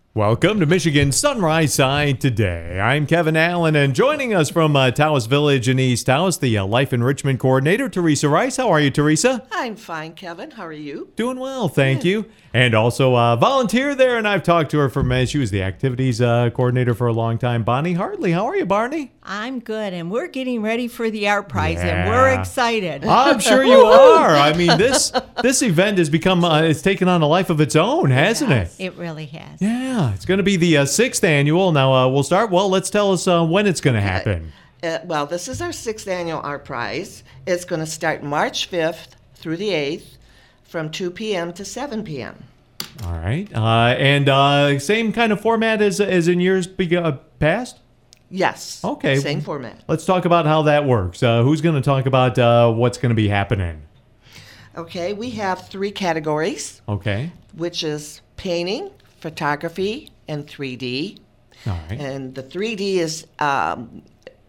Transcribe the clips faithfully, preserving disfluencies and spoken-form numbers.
Welcome to Michigan Sunrise Side Today. I'm Kevin Allen, and joining us from uh, Taos Village in East Taos, the uh, Life Enrichment Coordinator, Teresa Rice. How are you, Teresa? I'm fine, Kevin. How are you? Doing well, thank you. And also a uh, volunteer there, and I've talked to her for many. She was the Activities uh, Coordinator for a long time. Bonnie Hartley, how are you, Barney? I'm good, and we're getting ready for the art prize, Yeah. and we're excited. I'm sure you are. I mean, this this event has become, uh, it's taken on a life of its own, hasn't it? It really has. Yeah, it's going to be the uh, sixth annual. Now, uh, we'll start. Well, let's tell us uh, when it's going to happen. Uh, well, this is our sixth annual art prize. It's going to start March fifth through the eighth from two p.m. to seven p.m. All right. Uh, and uh, same kind of format as, as in years be- uh, past? Yes. Okay. Same format. Let's talk about how that works. Uh, who's going to talk about uh, what's going to be happening? Okay, we have three categories, Okay. which is painting, photography, and three D. All right. And the three D is um,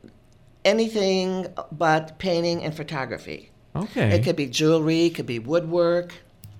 anything but painting and photography. Okay. It could be jewelry, it could be woodwork.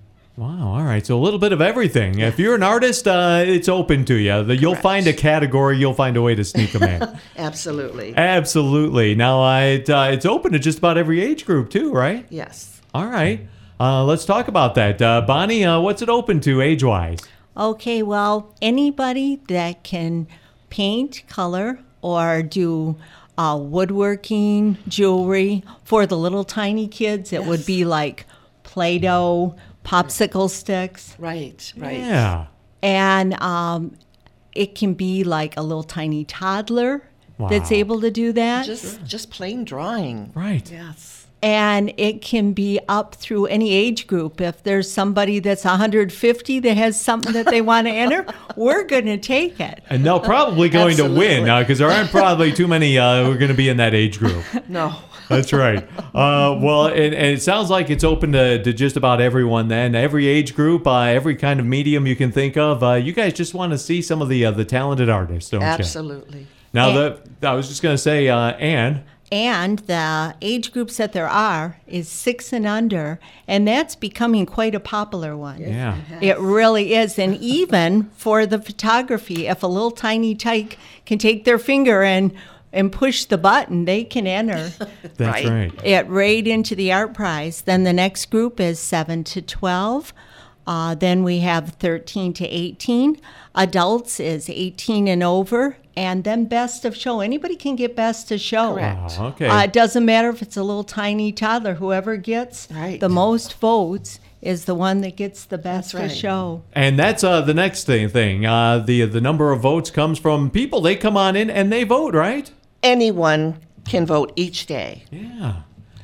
Wow. All right. So a little bit of everything. If you're an artist, uh, it's open to you. The- You'll Correct. find a category. You'll find a way to sneak them in. Absolutely. Absolutely. Now, uh, it, uh, it's open to just about every age group, too, right? Yes. All right. Uh, let's talk about that. Uh, Bonnie, uh, what's it open to age-wise? Okay, well, anybody that can paint, color, or do uh, woodworking, jewelry. For the little tiny kids, it would Yes. be like Play-Doh, popsicle sticks, Right, right. Yeah. and um, it can be like a little tiny toddler that's Wow. able to do that. Just just plain drawing. Right. Yes. And it can be up through any age group. If there's somebody that's one hundred fifty that has something that they want to enter, we're going to take it. And they're probably going to win Absolutely. because there aren't probably too many uh, who are going to be in that age group. No. That's right. Uh, well, and, and it sounds like it's open to, to just about everyone then. Every age group, uh, every kind of medium you can think of. Uh, you guys just want to see some of the uh, the talented artists, don't you? Absolutely. Now, And- the, I was just going to say, uh, Anne, And the age groups that there are is six and under, and that's becoming quite a popular one. yeah. It really is. And even for the photography, if a little tiny tyke can take their finger and, and push the button, they can enter That's Right. right. it right into the art prize. Then the next group is seven to twelve. Uh, then we have thirteen to eighteen. Adults is eighteen and over. And then best of show. Anybody can get best of show. Correct. Wow, okay. Uh, it doesn't matter if it's a little tiny toddler. Whoever gets Right. the most votes is the one that gets the best That's of right. show. And that's uh, the next thing. thing. Uh, the the number of votes comes from people. They come on in and they vote, right? Anyone can vote each day. Yeah.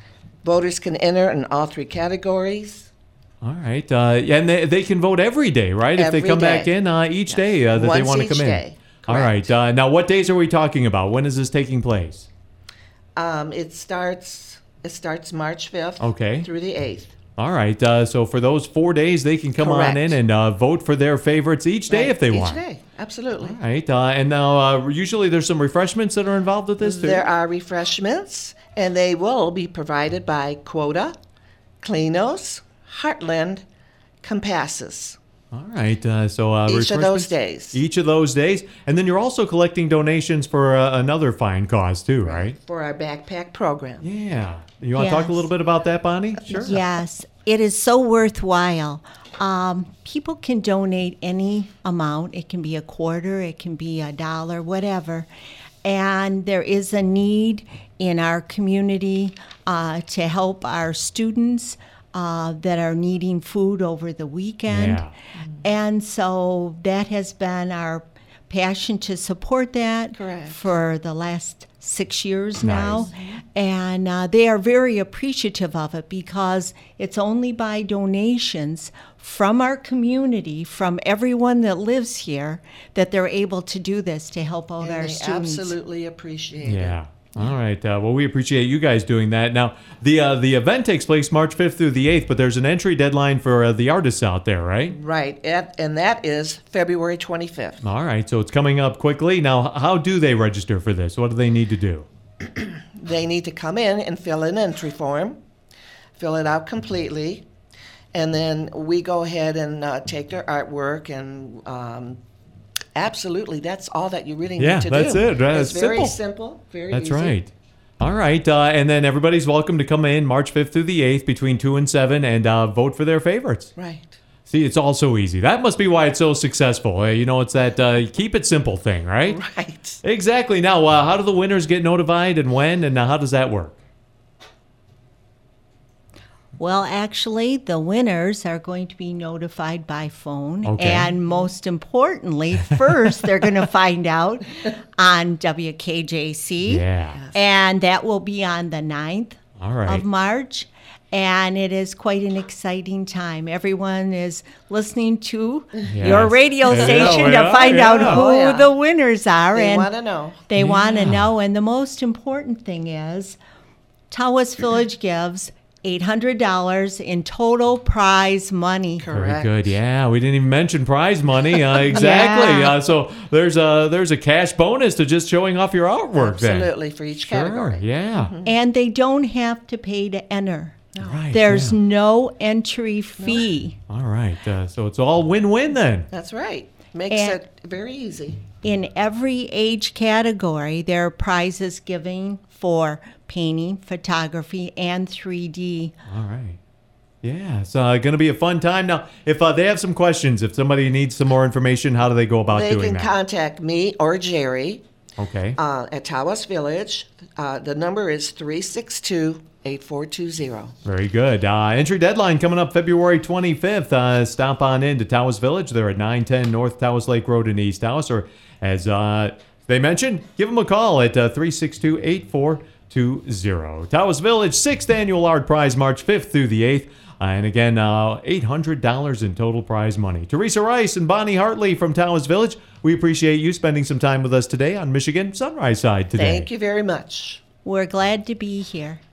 Voters can enter in all three categories. All right. Uh, and they, they can vote every day, right? if Every they come back day. in uh, each day uh, that they Once want to each come in. day. All Correct. right. Uh, now, what days are we talking about? When is this taking place? Um, it starts it starts March fifth Okay. through the eighth. All right. Uh, so for those four days, they can come on Correct. in and uh, vote for their favorites each day Right. if they each want. day. Absolutely. All right. Uh, and now, uh, usually there's some refreshments that are involved with this, too. There are refreshments, and they will be provided by Quota, Klinos, Heartland, Compasses. All right. Uh, so uh, Each of those refreshments days. Each of those days. And then you're also collecting donations for uh, another fine cause, too, right? For our backpack program. Yeah. You want to talk a Yes. little bit about that, Bonnie? Sure. Yes, it is so worthwhile. Um, people can donate any amount. It can be a quarter, it can be a dollar, whatever. And there is a need in our community uh, to help our students uh, that are needing food over the weekend. Yeah. And so that has been our passion to support that Correct. for the last six years Nice. now. And uh, they are very appreciative of it because it's only by donations from our community, from everyone that lives here, that they're able to do this to help out And our they students. absolutely appreciate it. Yeah. All right. Uh, well, we appreciate you guys doing that. Now, the uh, the event takes place March fifth through the eighth, but there's an entry deadline for uh, the artists out there, right? Right, at, and that is February twenty-fifth. All right. So it's coming up quickly. Now, h- how do they register for this? What do they need to do? They need to come in and fill an entry form, fill it out completely, and then we go ahead and uh, take their artwork and um, Absolutely. That's all that you really Yeah, need to that's do. it. That's It's very simple. simple, very That's easy. right. All right. Uh, and then everybody's welcome to come in March fifth through the eighth between two and seven and uh, vote for their favorites. Right. See, it's all so easy. That must be why it's so successful. Uh, you know, it's that uh, keep it simple thing, right? Right. Exactly. Now, uh, how do the winners get notified and when, and uh, how does that work? Well, actually, the winners are going to be notified by phone. Okay. And most importantly, first, they're going to find out on W K J C. Yeah. And that will be on the ninth All right. of March. And it is quite an exciting time. Everyone is listening to Yes. your radio Yeah, station yeah, to find yeah. out who Oh, yeah. the winners are. They and want to know. They want to Yeah. know. And the most important thing is Tawas Village gives eight hundred dollars in total prize money. Very Correct. good. Yeah, we didn't even mention prize money. Uh, exactly. Yeah. Uh, so there's a there's a cash bonus to just showing off your artwork. Absolutely, for each Then. Sure. category. Yeah. And they don't have to pay to enter. Right. There's yeah. no entry fee. All right. Uh, so it's all win-win then. That's right. Makes And- it very easy. In every age category, there are prizes given for painting, photography, and three D. All right. Yeah, it's uh, going to be a fun time. Now, if uh, they have some questions, if somebody needs some more information, how do they go about They doing can that? contact me or Jerry Okay. uh, at Tawas Village. Uh, the number is three six two, eight four two zero. Very good. Uh, entry deadline coming up February twenty-fifth. Uh, stop on in to Tawas Village. They're at nine ten North Tawas Lake Road in East Tawas. Or as uh, they mentioned, give them a call at uh, three six two, eight four two zero. Tawas Village, sixth Annual Art Prize, March fifth through the eighth. Uh, and again, uh, eight hundred dollars in total prize money. Teresa Rice and Bonnie Hartley from Tawas Village, we appreciate you spending some time with us today on Michigan Sunrise Side today. Thank you very much. We're glad to be here.